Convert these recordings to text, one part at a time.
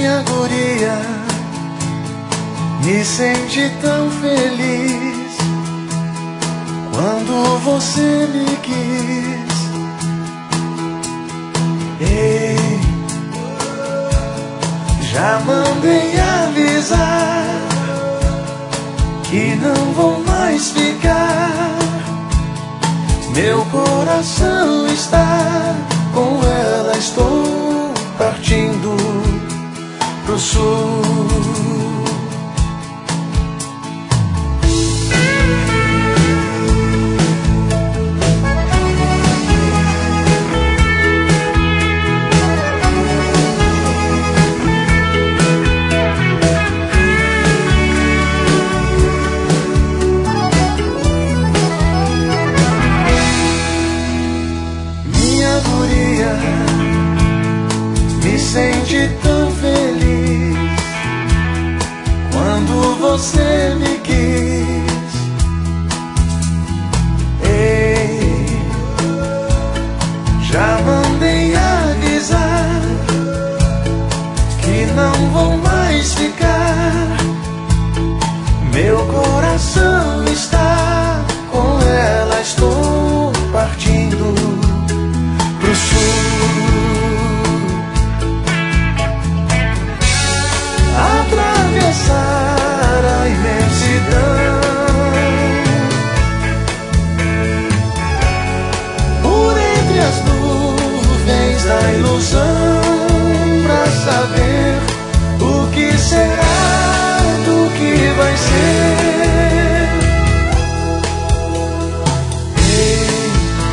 Minha guria me sente tão feliz quando você me quis. Ei, já mandei avisar que não vou mais ficar. Meu coração está com ela, estou partindo pro sul. Me sente tão feliz quando você me quis. Ei, já mandei avisar que não vou mais ficar. Meu coração está com ela, estou partindo pro sul. Atravessar a imensidão, por entre as nuvens da ilusão, pra saber o que será do que vai ser. Ei,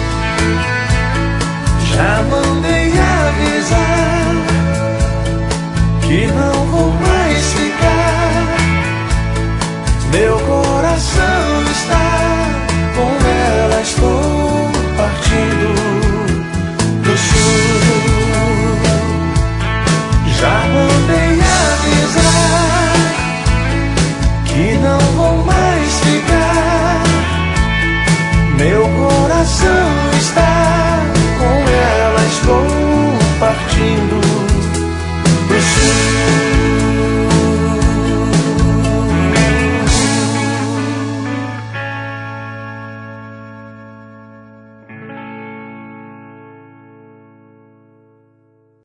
já mandei avisar que não vou mais ficar. Meu coração está com ela, estou partindo pro sul. Já mandei avisar que não vou